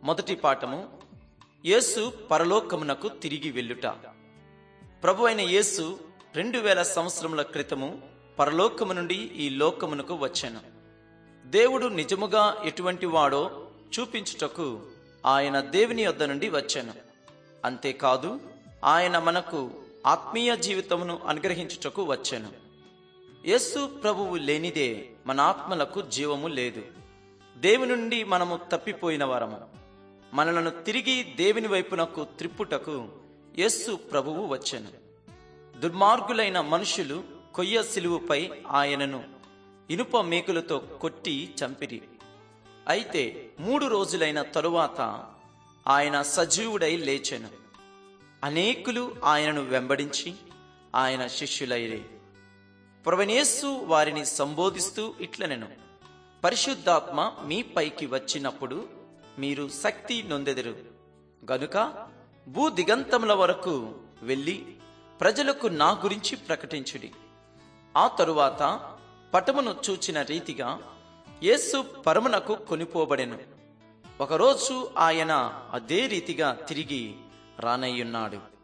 మొదటి పాఠము, యేసు పరలోకమునకు తిరిగి వెళ్ళుట. ప్రభు అయిన యేసు 2000 సంవత్సరముల క్రితము పరలోకము నుండి ఈ లోకమునకు వచ్చెను. దేవుడు నిజముగా ఎటువంటి వాడో చూపించుటకు ఆయన దేవుని యొద్ద నుండి వచ్చెను. అంతేకాదు, ఆయన మనకు ఆత్మీయ జీవితమును అనుగ్రహించుటకు వచ్చెను. యేసు ప్రభువు లేనిదే మన ఆత్మలకు జీవము లేదు. దేవుని నుండి మనము తప్పిపోయిన వారము. మనలను తిరిగి దేవుని వైపునకు త్రిప్పుటకు యేసు ప్రభువు వచ్చెను. దుర్మార్గులైన మనుషులు కొయ్య సిలువుపై ఆయనను ఇనుప మేకులతో కొట్టి చంపిరి. అయితే 3 రోజులైన తరువాత ఆయన సజీవుడై లేచెను. అనేకులు ఆయనను వెంబడించి ఆయన శిష్యులైరి. ప్రభువైన యేసు వారిని సంబోధిస్తూ ఇట్లనెను: పరిశుద్ధాత్మ మీ పైకి వచ్చినప్పుడు మీరు శక్తి నొందెదరు గనుక భూదిగంతముల వరకు వెళ్ళి ప్రజలకు నా గురించి ప్రకటించుడి. ఆ తరువాత పటమును చూచిన రీతిగా యేసు పరమునకు కొనిపోబడెను. ఒకరోజు ఆయన అదే రీతిగా తిరిగి రానయ్యున్నాడు.